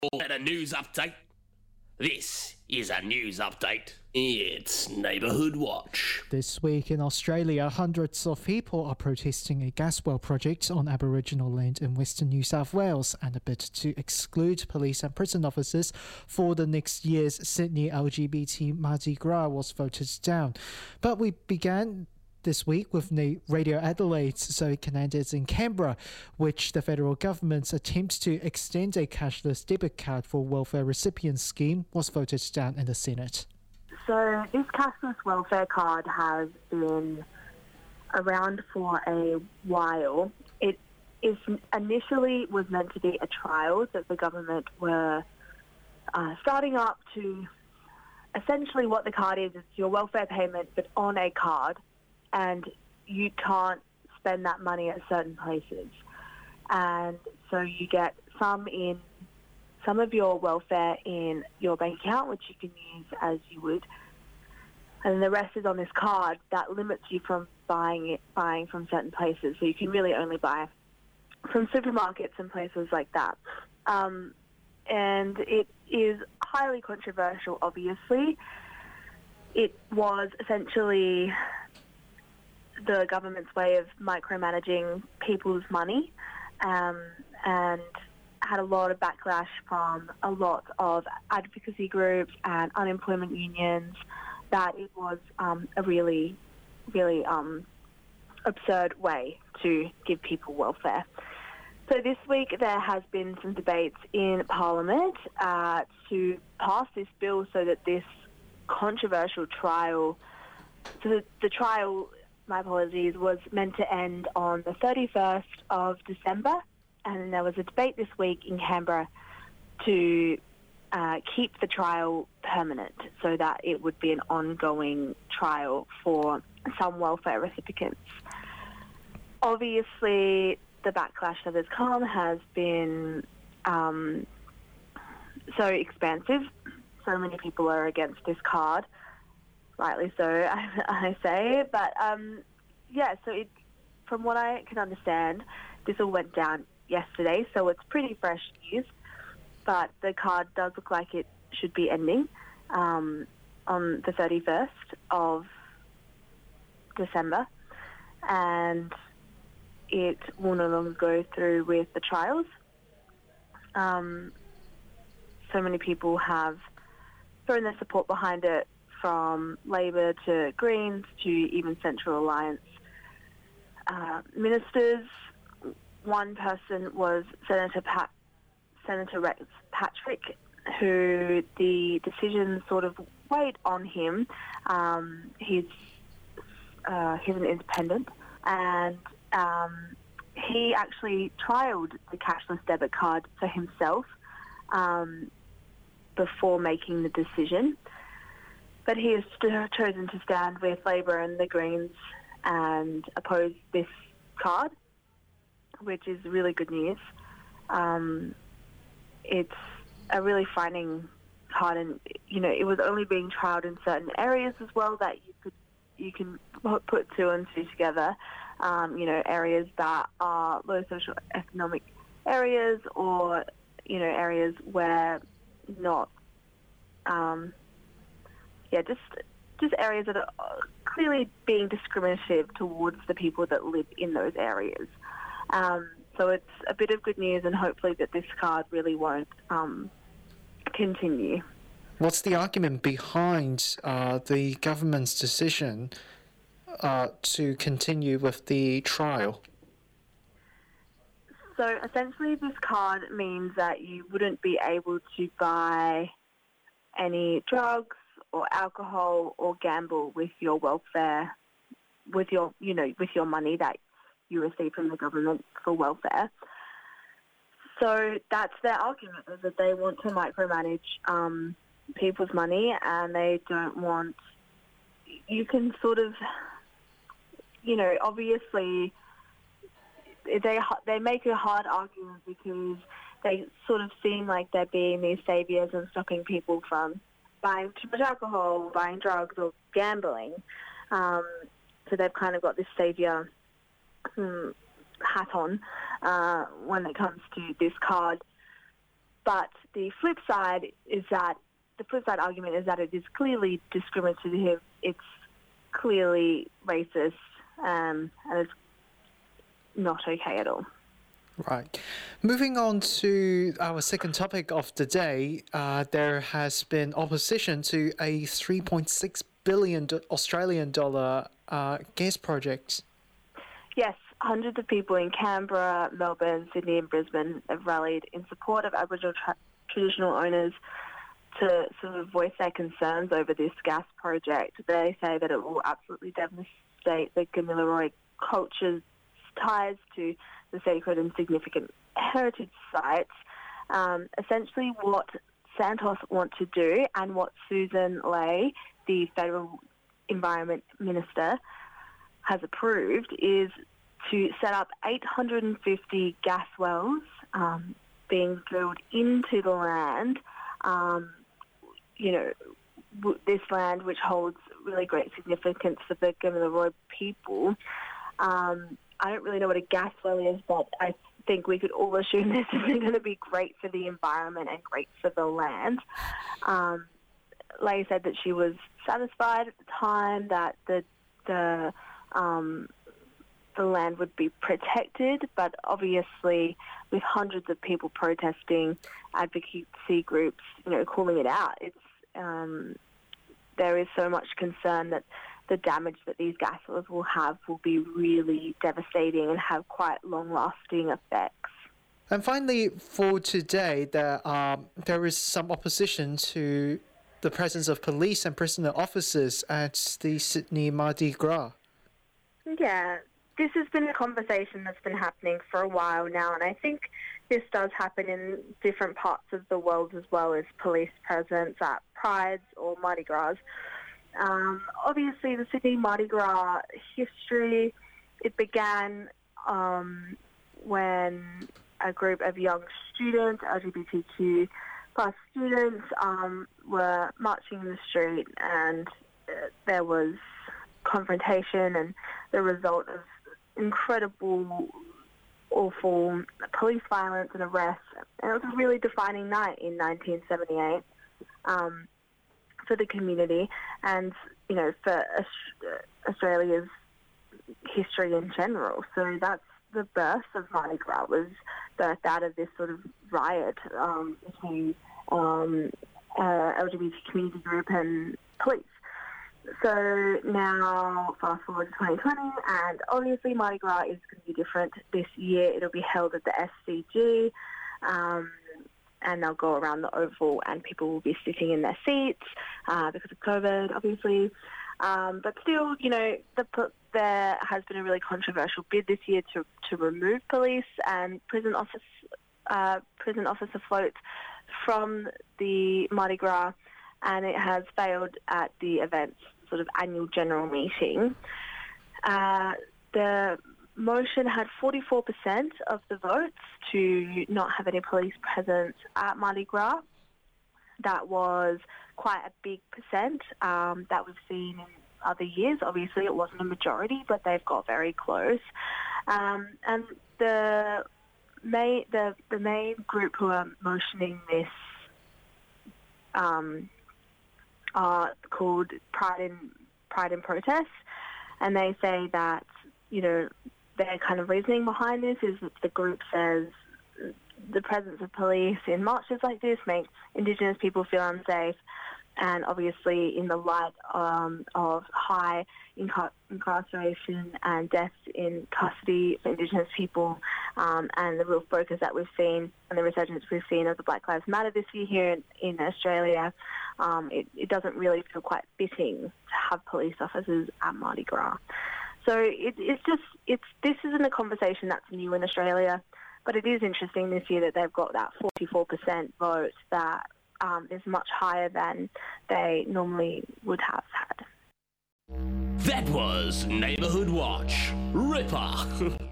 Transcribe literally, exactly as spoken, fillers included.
At a news update. This is a news update. It's Neighbourhood Watch. This week in Australia, hundreds of people are protesting a gas well project on Aboriginal land in Western New South Wales and a bid to exclude police and prison officers for the next year's Sydney L G B T Mardi Gras was voted down. But we began this week with Radio Adelaide's Zoe Cananders in Canberra, which the federal government's attempts to extend a cashless debit card for welfare recipients scheme was voted down in the Senate. So this cashless welfare card has been around for a while. It is initially was meant to be a trial that the government were uh, starting up to. Essentially what the card is, it's your welfare payment but on a card, and you can't spend that money at certain places. And so you get some in some of your welfare in your bank account, which you can use as you would, and the rest is on this card that limits you from buying it, buying from certain places. So you can really only buy from supermarkets and places like that. Um, and it is highly controversial, obviously. It was essentially the government's way of micromanaging people's money, um, and had a lot of backlash from a lot of advocacy groups and unemployment unions that it was um, a really, really um, absurd way to give people welfare. So this week there has been some debates in Parliament uh, to pass this bill so that this controversial trial, so the, the trial, my apologies, was meant to end on the thirty-first of December, and there was a debate this week in Canberra to uh, keep the trial permanent so that it would be an ongoing trial for some welfare recipients. Obviously, the backlash that has come has been um, so expansive. So many people are against this card. Rightly so, I, I say. But, um, yeah, so it, from what I can understand, this all went down yesterday, so it's pretty fresh news. But the card does look like it should be ending um, on the thirty-first of December. And it will no longer go through with the trials. Um, so many people have thrown their support behind it, from Labor to Greens to even Central Alliance uh, ministers. One person was Senator Pat, Senator Rex Patrick, who the decision sort of weighed on him. Um, he's uh, he's an independent, and um, he actually trialled the cashless debit card for himself um, before making the decision. But he has st- chosen to stand with Labor and the Greens and oppose this card, which is really good news. Um, it's a really frightening card, and you know it was only being trialled in certain areas as well that you could you can put two and two together. Um, you know, areas that are low social economic areas, or you know areas where not. Um, Yeah, just just areas that are clearly being discriminative towards the people that live in those areas. Um, so it's a bit of good news, and hopefully that this card really won't um, continue. What's the argument behind uh, the government's decision uh, to continue with the trial? So essentially this card means that you wouldn't be able to buy any drugs or alcohol or gamble with your welfare, with your, you know, with your money that you receive from the government for welfare. So that's their argument, is that they want to micromanage um, people's money, and they don't want, you can sort of, you know, obviously they they make a hard argument because they sort of seem like they're being these saviours and stopping people from buying too much alcohol, buying drugs, or gambling. Um, so they've kind of got this saviour um, hat on uh, when it comes to this card. but the flip side is that the flip side argument is that it is clearly discriminative. It's clearly racist, um, and it's not okay at all. Right. Moving on to our second topic of the day, uh, there has been opposition to a three point six billion Australian dollar uh, gas project. Yes, hundreds of people in Canberra, Melbourne, Sydney and Brisbane have rallied in support of Aboriginal tra- traditional owners to sort of voice their concerns over this gas project. They say that it will absolutely devastate the Kamilaroi culture's ties to the sacred and significant heritage sites. Um, essentially what Santos want to do, and what Susan Ley, the Federal Environment Minister, has approved, is to set up eight hundred fifty gas wells um, being drilled into the land. Um, you know, w- this land which holds really great significance for the Kamilaroi people. Um, I don't really know what a gas well is, but I think we could all assume this is going to be great for the environment and great for the land. Um, Ley said that she was satisfied at the time that the the um, the land would be protected, but obviously with hundreds of people protesting, advocacy groups, you know, calling it out, it's um, there is so much concern that the damage that these gas wells will have will be really devastating and have quite long-lasting effects. And finally, for today, there are there is some opposition to the presence of police and prisoner officers at the Sydney Mardi Gras. Yeah, this has been a conversation that's been happening for a while now, and I think this does happen in different parts of the world as well as police presence at Prides or Mardi Gras. Um, obviously, the Sydney Mardi Gras history, it began um, when a group of young students, L G B T Q plus students, um, were marching in the street, and uh, there was confrontation and the result of incredible, awful police violence and arrests. And it was a really defining night in nineteen seventy-eight. Um, for the community and, you know, for Australia's history in general. So that's the birth of Mardi Gras, was birthed out of this sort of riot um, between um, uh, L G B T community group and police. So now, fast forward to twenty twenty, and obviously Mardi Gras is going to be different this year. It'll be held at the S C G, um, and they'll go around the Oval, and people will be sitting in their seats uh, because of COVID, obviously. Um, but still, you know, the, there has been a really controversial bid this year to to remove police and prison office uh, prison officer floats from the Mardi Gras, and it has failed at the event's sort of annual general meeting. Uh, the motion had forty-four percent of the votes to not have any police presence at Mardi Gras. That was quite a big percent um, that we've seen in other years. Obviously, it wasn't a majority, but they've got very close. Um, and the main, the, the main group who are motioning this um, are called Pride in, Pride in Protest, and they say that, you know, their kind of reasoning behind this is that the group says the presence of police in marches like this makes Indigenous people feel unsafe, and obviously in the light um, of high incar- incarceration and deaths in custody for Indigenous people, um, and the real focus that we've seen and the resurgence we've seen of the Black Lives Matter this year here in, in Australia, um, it, it doesn't really feel quite fitting to have police officers at Mardi Gras. So it, it's just, it's this isn't a conversation that's new in Australia, but it is interesting this year that they've got that forty-four percent vote that um, is much higher than they normally would have had. That was Neighbourhood Watch. Ripper.